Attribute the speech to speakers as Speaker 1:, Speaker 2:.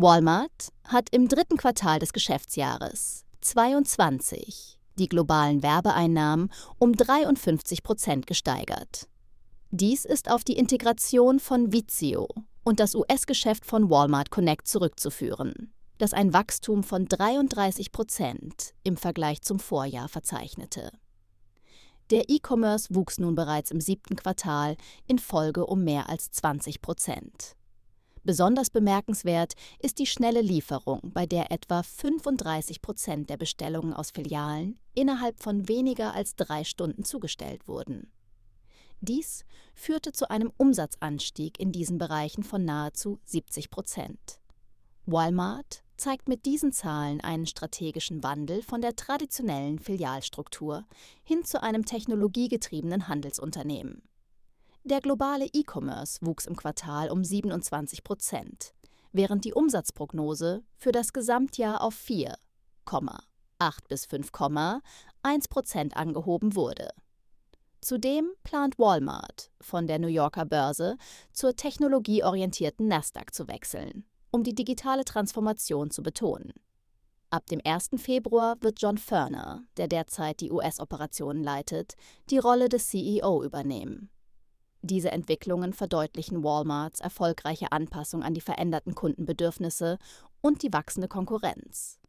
Speaker 1: Walmart hat im dritten Quartal des Geschäftsjahres 2022 die globalen Werbeeinnahmen um 53% gesteigert. Dies ist auf die Integration von Vizio und das US-Geschäft von Walmart Connect zurückzuführen, das ein Wachstum von 33% im Vergleich zum Vorjahr verzeichnete. Der E-Commerce wuchs nun bereits im 7. Quartal in Folge um mehr als 20%. Besonders bemerkenswert ist die schnelle Lieferung, bei der etwa 35% der Bestellungen aus Filialen innerhalb von weniger als 3 Stunden zugestellt wurden. Dies führte zu einem Umsatzanstieg in diesen Bereichen von nahezu 70%. Walmart zeigt mit diesen Zahlen einen strategischen Wandel von der traditionellen Filialstruktur hin zu einem technologiegetriebenen Handelsunternehmen. Der globale E-Commerce wuchs im Quartal um 27%, während die Umsatzprognose für das Gesamtjahr auf 4,8 bis 5,1% angehoben wurde. Zudem plant Walmart, von der New Yorker Börse zur technologieorientierten Nasdaq zu wechseln, um die digitale Transformation zu betonen. Ab dem 1. Februar wird John Furner, der derzeit die US-Operationen leitet, die Rolle des CEO übernehmen. Diese Entwicklungen verdeutlichen Walmarts erfolgreiche Anpassung an die veränderten Kundenbedürfnisse und die wachsende Konkurrenz.